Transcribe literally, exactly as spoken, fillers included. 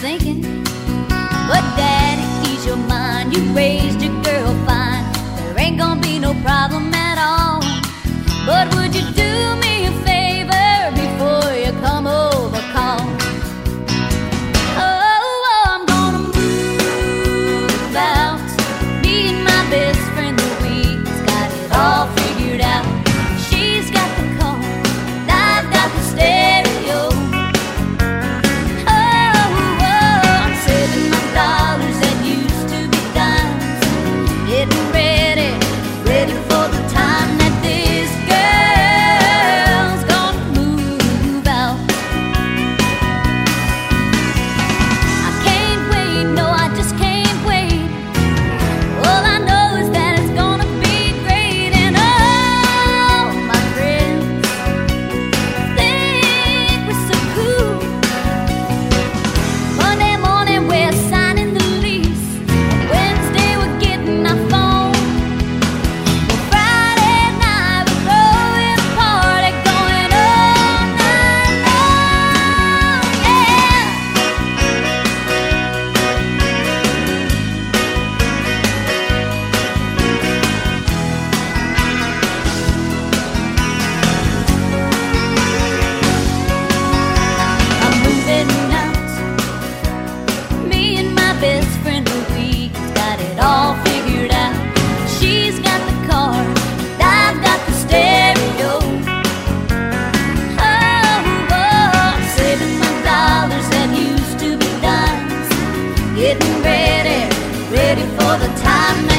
thinking. But Daddy, ease your mind, you raised your girl fine. There ain't gonna be no problem at all. But would you do me a favor before you come over, call? Oh, oh, I'm gonna move out. Me and my best friend Louise got it all figured out. She's got the car, and I've got the stereo. Oh, oh, I'm saving my dollars that used to be dimes, getting ready, ready for the time that this girl's gonna move out. I can't wait, no, I just can't wait. All I know is that it's gonna be great, and all my friends think we're so cool. Monday morning we're signing the lease, and Wednesday we're getting our phone. Well, Friday night we're throwing a party, going all night long, yeah. I'm moving out. Me and my best friend Louise got it all figured out. She's got the car, and I've got the stereo. Oh, oh, I'm saving my dollars that used to be dimes, getting ready, ready for the time that